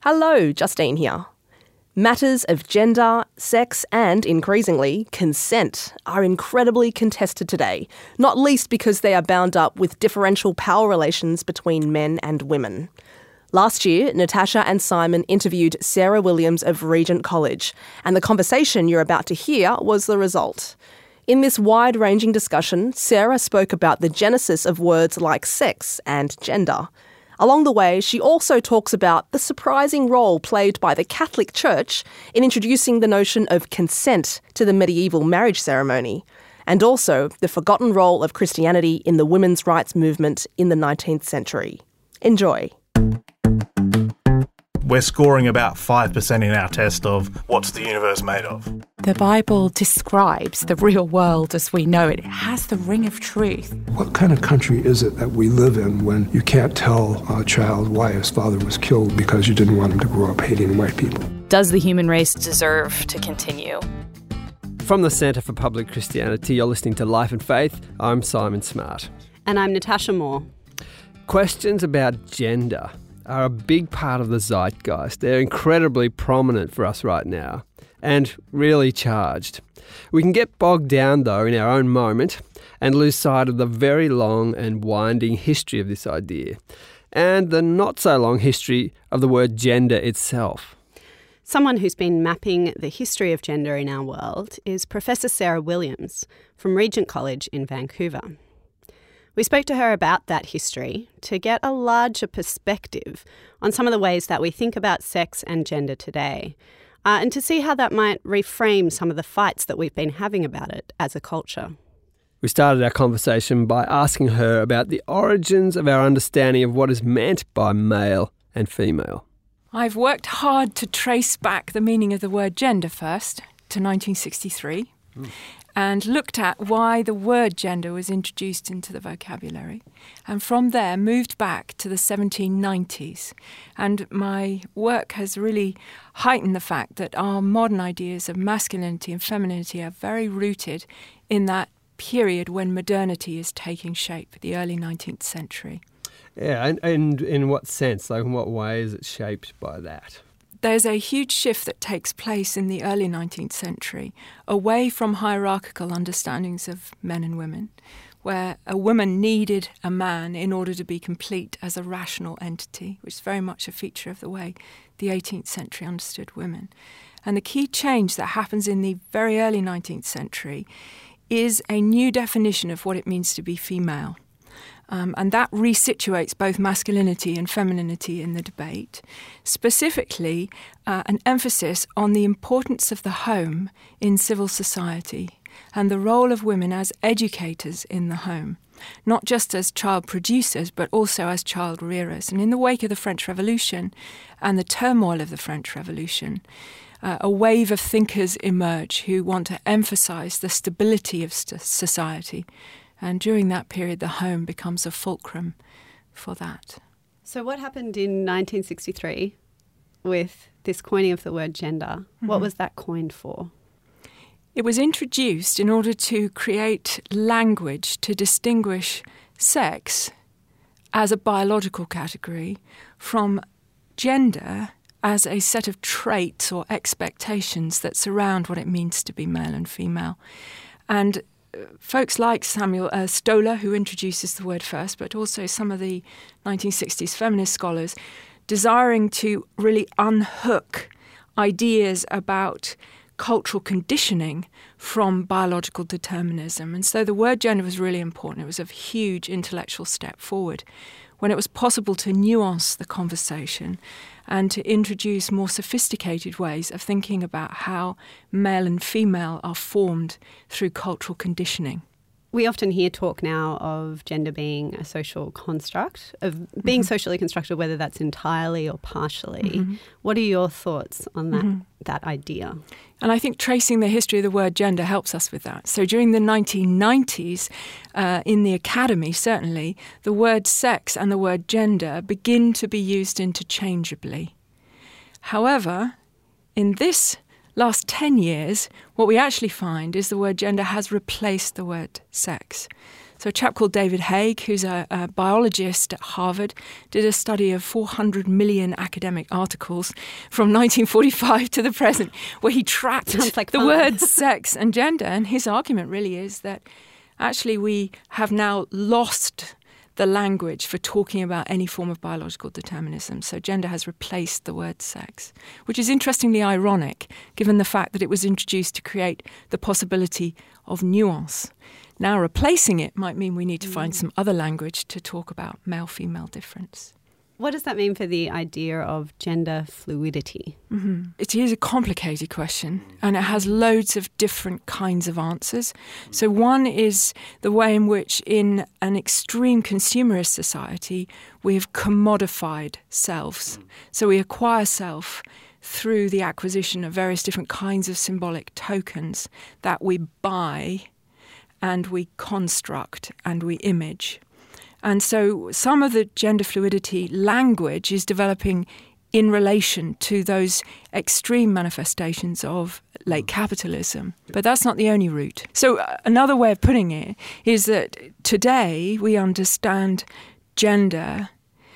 Hello, Justine here. Matters of gender, sex and, increasingly, consent are incredibly contested today, not least because they are bound up with differential power relations between men and women. Last year, Natasha and Simon interviewed Sarah Williams of Regent College, and the conversation you're about to hear was the result. In this wide-ranging discussion, Sarah spoke about the genesis of words like sex and gender. Along the way, she also talks about the surprising role played by the Catholic Church in introducing the notion of consent to the medieval marriage ceremony, and also the forgotten role of Christianity in the women's rights movement in the 19th century. Enjoy. We're scoring about 5% in our test of what's the universe made of. The Bible describes the real world as we know it. It has the ring of truth. What kind of country is it that we live in when you can't tell a child why his father was killed because you didn't want him to grow up hating white people? Does the human race deserve to continue? From the Centre for Public Christianity, you're listening to Life and Faith. I'm Simon Smart. And I'm Natasha Moore. Questions about gender are a big part of the zeitgeist. They're incredibly prominent for us right now and really charged. We can get bogged down, though, in our own moment and lose sight of the very long and winding history of this idea and the not-so-long history of the word gender itself. Someone who's been mapping the history of gender in our world is Professor Sarah Williams from Regent College in Vancouver. We spoke to her about that history to get a larger perspective on some of the ways that we think about sex and gender today, and to see how that might reframe some of the fights that we've been having about it as a culture. We started our conversation by asking her about the origins of our understanding of what is meant by male and female. I've worked hard to trace back the meaning of the word gender first to 1963. And looked at why the word gender was introduced into the vocabulary. And from there, moved back to the 1790s. And my work has really heightened the fact that our modern ideas of masculinity and femininity are very rooted in that period when modernity is taking shape, the early 19th century. Yeah, and in what sense? Like, in what way is it shaped by that? There's a huge shift that takes place in the early 19th century away from hierarchical understandings of men and women, where a woman needed a man in order to be complete as a rational entity, which is very much a feature of the way the 18th century understood women. And the key change that happens in the very early 19th century is a new definition of what it means to be female. And that resituates both masculinity and femininity in the debate. Specifically, an emphasis on the importance of the home in civil society and the role of women as educators in the home, not just as child producers, but also as child rearers. And in the wake of the French Revolution and the turmoil of the French Revolution, a wave of thinkers emerge who want to emphasize the stability of society. And during that period, the home becomes a fulcrum for that. So what happened in 1963 with this coining of the word gender? Mm-hmm. What was that coined for? It was introduced in order to create language to distinguish sex as a biological category from gender as a set of traits or expectations that surround what it means to be male and female. And folks like Samuel Stoller, who introduces the word first, but also some of the 1960s feminist scholars, desiring to really unhook ideas about cultural conditioning from biological determinism. And so the word gender was really important. It was a huge intellectual step forward when it was possible to nuance the conversation and to introduce more sophisticated ways of thinking about how male and female are formed through cultural conditioning. We often hear talk now of gender being a social construct, of being socially constructed, whether that's entirely or partially. Mm-hmm. What are your thoughts on that idea? And I think tracing the history of the word gender helps us with that. So during the 1990s, in the academy, certainly, the word sex and the word gender begin to be used interchangeably. However, in this last 10 years, what we actually find is the word gender has replaced the word sex. So a chap called David Haig, who's a biologist at Harvard, did a study of 400 million academic articles from 1945 to the present, where he tracked the words sex and gender. And his argument really is that actually we have now lost the language for talking about any form of biological determinism. So gender has replaced the word sex, which is interestingly ironic, given the fact that it was introduced to create the possibility of nuance. Now replacing it might mean we need to find some other language to talk about male-female difference. What does that mean for the idea of gender fluidity? Mm-hmm. It is a complicated question, and it has loads of different kinds of answers. So one is the way in which in an extreme consumerist society we have commodified selves. So we acquire self through the acquisition of various different kinds of symbolic tokens that we buy and we construct and we image. And so some of the gender fluidity language is developing in relation to those extreme manifestations of late capitalism. But that's not the only route. So another way of putting it is that today we understand gender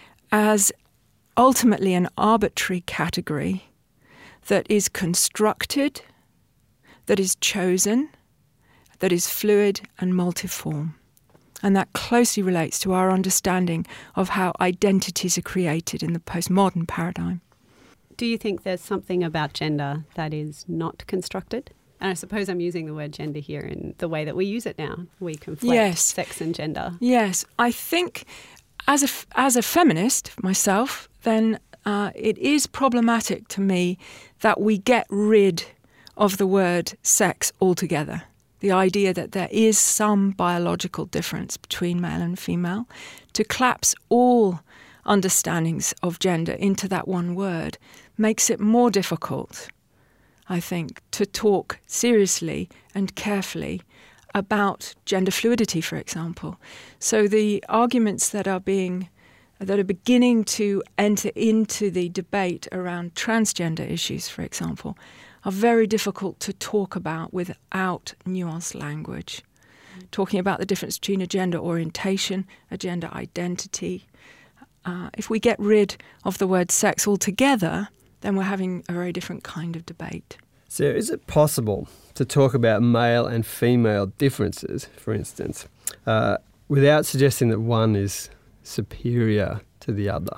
as ultimately an arbitrary category that is constructed, that is chosen, that is fluid and multiform. And that closely relates to our understanding of how identities are created in the postmodern paradigm. Do you think there's something about gender that is not constructed? And I suppose I'm using the word gender here in the way that we use it now. We conflate sex and gender. Yes. I think as a feminist myself, then it is problematic to me that we get rid of the word sex altogether. The idea that there is some biological difference between male and female, to collapse all understandings of gender into that one word makes it more difficult, I think, to talk seriously and carefully about gender fluidity, for example. So the arguments that are beginning to enter into the debate around transgender issues, for example, are very difficult to talk about without nuanced language. Talking about the difference between a gender orientation, a gender identity. If we get rid of the word sex altogether, then we're having a very different kind of debate. So is it possible to talk about male and female differences, for instance, without suggesting that one is superior to the other?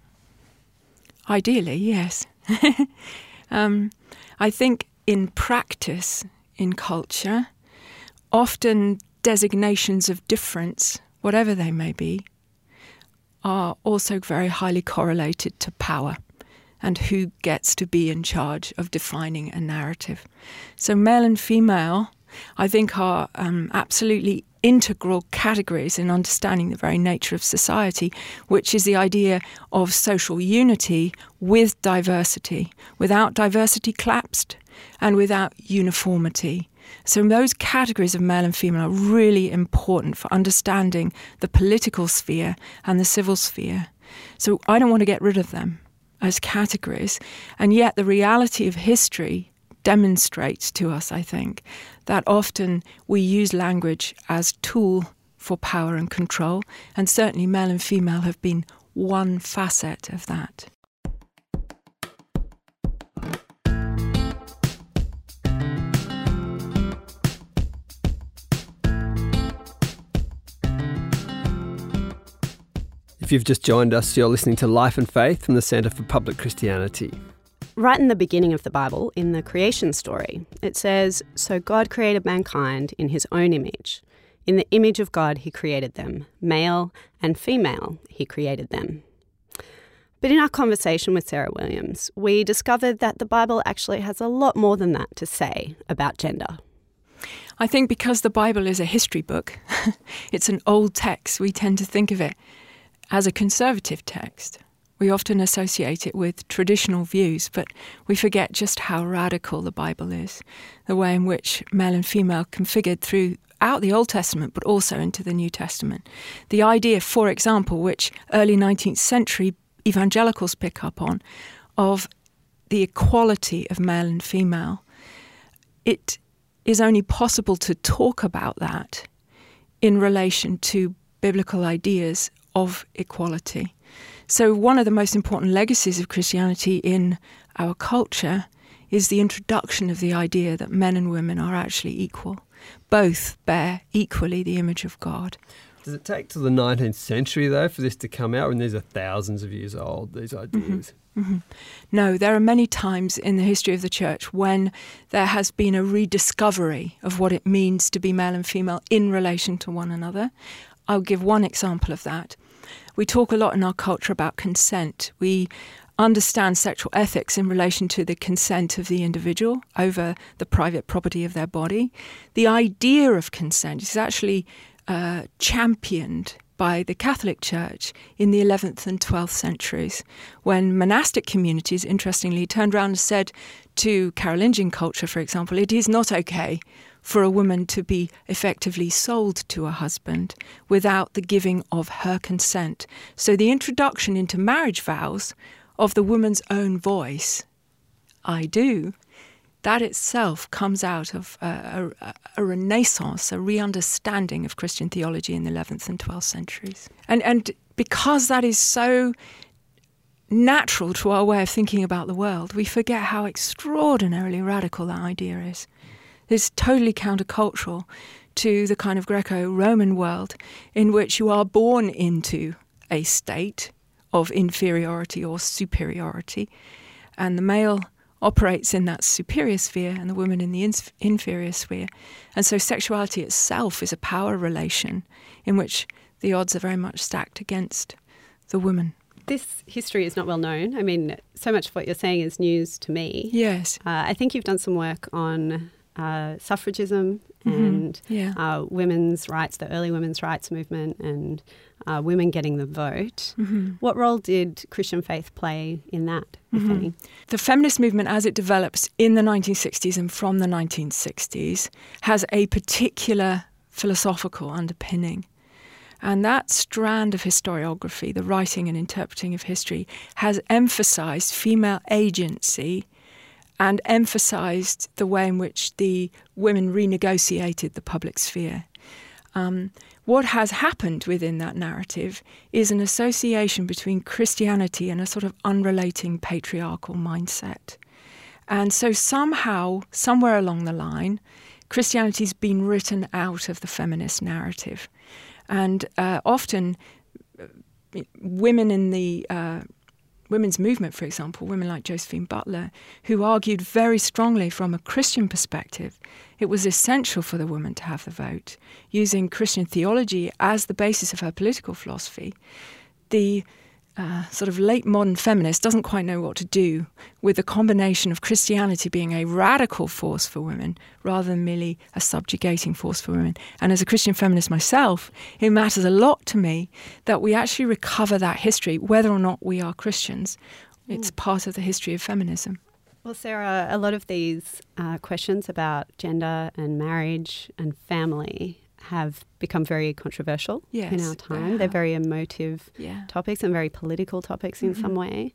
Ideally, yes. I think in practice, in culture, often designations of difference, whatever they may be, are also very highly correlated to power and who gets to be in charge of defining a narrative. So male and female, I think, are absolutely integral categories in understanding the very nature of society, which is the idea of social unity with diversity. Without diversity collapsed and without uniformity. So those categories of male and female are really important for understanding the political sphere and the civil sphere. So I don't want to get rid of them as categories. And yet the reality of history demonstrates to us, I think, that often we use language as tool for power and control, and certainly male and female have been one facet of that. If you've just joined us, you're listening to Life and Faith from the Centre for Public Christianity. Right in the beginning of the Bible, in the creation story, it says, "So God created mankind in his own image. In the image of God he created them. Male and female he created them." But in our conversation with Sarah Williams, we discovered that the Bible actually has a lot more than that to say about gender. I think because the Bible is a history book, it's an old text, we tend to think of it as a conservative text. We often associate it with traditional views, but we forget just how radical the Bible is, the way in which male and female configured throughout the Old Testament, but also into the New Testament. The idea, for example, which early 19th century evangelicals pick up on, of the equality of male and female, it is only possible to talk about that in relation to biblical ideas of equality. So one of the most important legacies of Christianity in our culture is the introduction of the idea that men and women are actually equal. Both bear equally the image of God. Does it take till the 19th century, though, for this to come out, when these are thousands of years old, these ideas? No, there are many times in the history of the church when there has been a rediscovery of what it means to be male and female in relation to one another. I'll give one example of that. We talk a lot in our culture about consent. We understand sexual ethics in relation to the consent of the individual over the private property of their body. The idea of consent is actually championed by the Catholic Church in the 11th and 12th centuries, when monastic communities, interestingly, turned around and said to Carolingian culture, for example, it is not okay for a woman to be effectively sold to a husband without the giving of her consent. So the introduction into marriage vows of the woman's own voice, I do, that itself comes out of a renaissance, a re-understanding of Christian theology in the 11th and 12th centuries. And because that is so natural to our way of thinking about the world, we forget how extraordinarily radical that idea is. It's totally countercultural to the kind of Greco-Roman world in which you are born into a state of inferiority or superiority, and the male operates in that superior sphere and the woman in the inferior sphere. And so sexuality itself is a power relation in which the odds are very much stacked against the woman. This history is not well known. I mean, so much of what you're saying is news to me. Yes. I think you've done some work on suffragism and women's rights, the early women's rights movement, and women getting the vote. What role did Christian faith play in that, if any? The feminist movement, as it develops in the 1960s and from the 1960s, has a particular philosophical underpinning. And that strand of historiography, the writing and interpreting of history, has emphasised female agency and emphasised the way in which the women renegotiated the public sphere. What has happened within that narrative is an association between Christianity and a sort of unrelating patriarchal mindset. And so somehow, somewhere along the line, Christianity's been written out of the feminist narrative. And often women in the women's movement, for example, women like Josephine Butler, who argued very strongly from a Christian perspective, it was essential for the woman to have the vote, using Christian theology as the basis of her political philosophy. The sort of late modern feminist doesn't quite know what to do with the combination of Christianity being a radical force for women rather than merely a subjugating force for women. And as a Christian feminist myself, it matters a lot to me that we actually recover that history, whether or not we are Christians. It's part of the history of feminism. Well, Sarah, a lot of these questions about gender and marriage and family have become very controversial in our time. They're very emotive topics and very political topics in some way.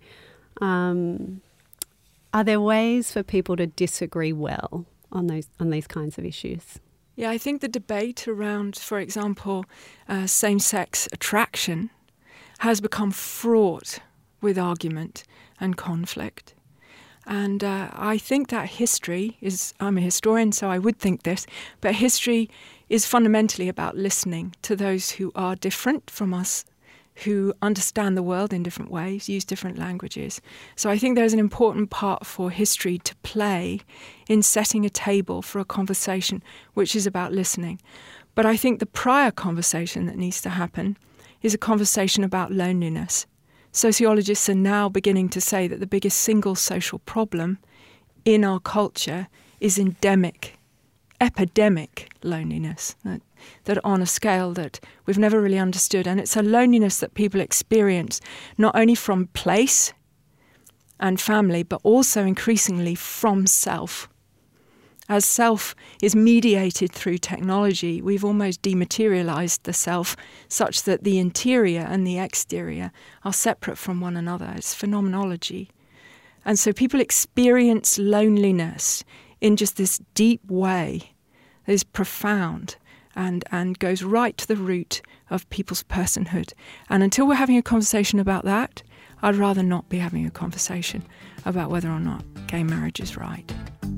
Are there ways for people to disagree well on these kinds of issues? Yeah, I think the debate around, for example, same-sex attraction has become fraught with argument and conflict. And I think that history is, I'm a historian, so I would think this, but history is fundamentally about listening to those who are different from us, who understand the world in different ways, use different languages. So I think there's an important part for history to play in setting a table for a conversation which is about listening. But I think the prior conversation that needs to happen is a conversation about loneliness. Sociologists are now beginning to say that the biggest single social problem in our culture is epidemic loneliness, that on a scale that we've never really understood. And it's a loneliness that people experience not only from place and family, but also increasingly from self. As self is mediated through technology, we've almost dematerialized the self such that the interior and the exterior are separate from one another. It's phenomenology. And so people experience loneliness in just this deep way that is profound. and goes right to the root of people's personhood. And until we're having a conversation about that, I'd rather not be having a conversation about whether or not gay marriage is right.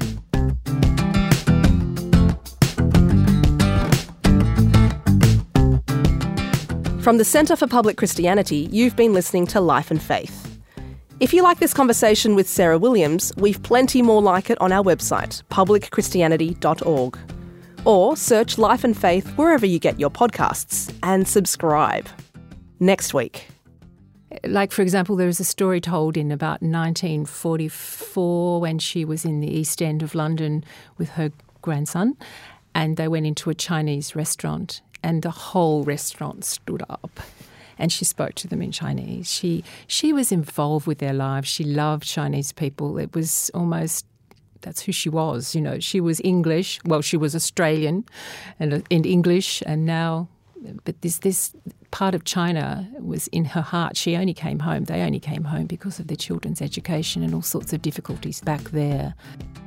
From the Centre for Public Christianity, you've been listening to Life and Faith. If you like this conversation with Sarah Williams, we've plenty more like it on our website, publicchristianity.org. Or search Life and Faith wherever you get your podcasts and subscribe. Next week. Like, for example, there was a story told in about 1944 when she was in the East End of London with her grandson, and they went into a Chinese restaurant and the whole restaurant stood up and she spoke to them in Chinese. She was involved with their lives. She loved Chinese people. It was almost, that's who she was, you know. She was English. Well, she was Australian and in English, and now, but this part of China was in her heart. They only came home because of their children's education and all sorts of difficulties back there.